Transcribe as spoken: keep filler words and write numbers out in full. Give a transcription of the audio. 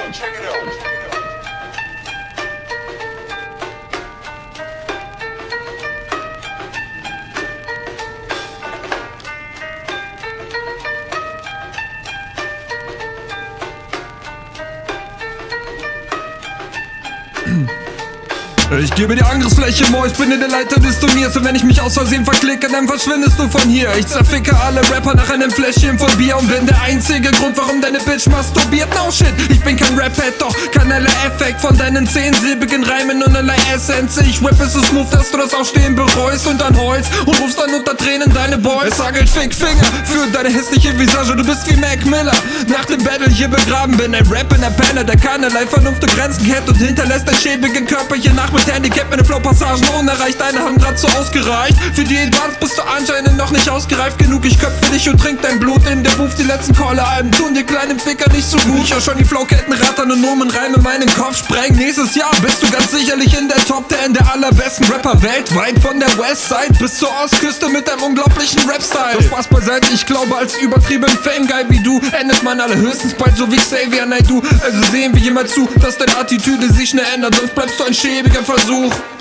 out, check it out. Ich gebe dir Angriffsfläche, Mois, bin in der Leiter des Turniers. Und wenn ich mich aus Versehen verklicke, dann verschwindest du von hier. Ich zerficke alle Rapper nach einem Fläschchen von Bier und bin der einzige Grund, warum deine Bitch masturbiert. No shit, ich bin kein Rap-Head, doch keinerlei Effekt von deinen zehnsilbigen Reimen und allerlei Essenz. Ich rappe so smooth, dass du das Aufstehen bereust und dann heulst und rufst dann unter Tränen deine Boys. Es hagelt Fickfinger für deine hässliche Visage, du bist wie Mac Miller. Nach dem Battle hier begraben bin ein Rap in der Penner, der keinerlei Vernunft und Grenzen kennt und hinterlässt ein schäbigen Körper hier nach mit Handicap. Meine Flow-Passagen unerreicht, deine haben grad so ausgereicht. Für die Advance bist du anscheinend noch nicht ausgereift genug. Ich köpfe dich und trink dein Blut in der Booth. Die letzten Caller-Alben tun dir kleinen Ficker nicht so gut. Ich hör schon die Flowketten rattern und Nomenreime meinen Kopf sprengen. Nächstes Jahr bist du ganz sicherlich in der Top zehn der allerbesten Rapper weltweit. Von der Westside bis zur Ostküste mit deinem unglaublichen Rap-Style. Doch Spaß beiseite, ich glaube als übertrieben Fame-Guy wie du endet man allerhöchstens bald so wie Xavier Naidoo. Also sehen wir jemand zu, dass deine Attitüde sich schnell ändert, sonst bleibst du ein schäbiger Versuch.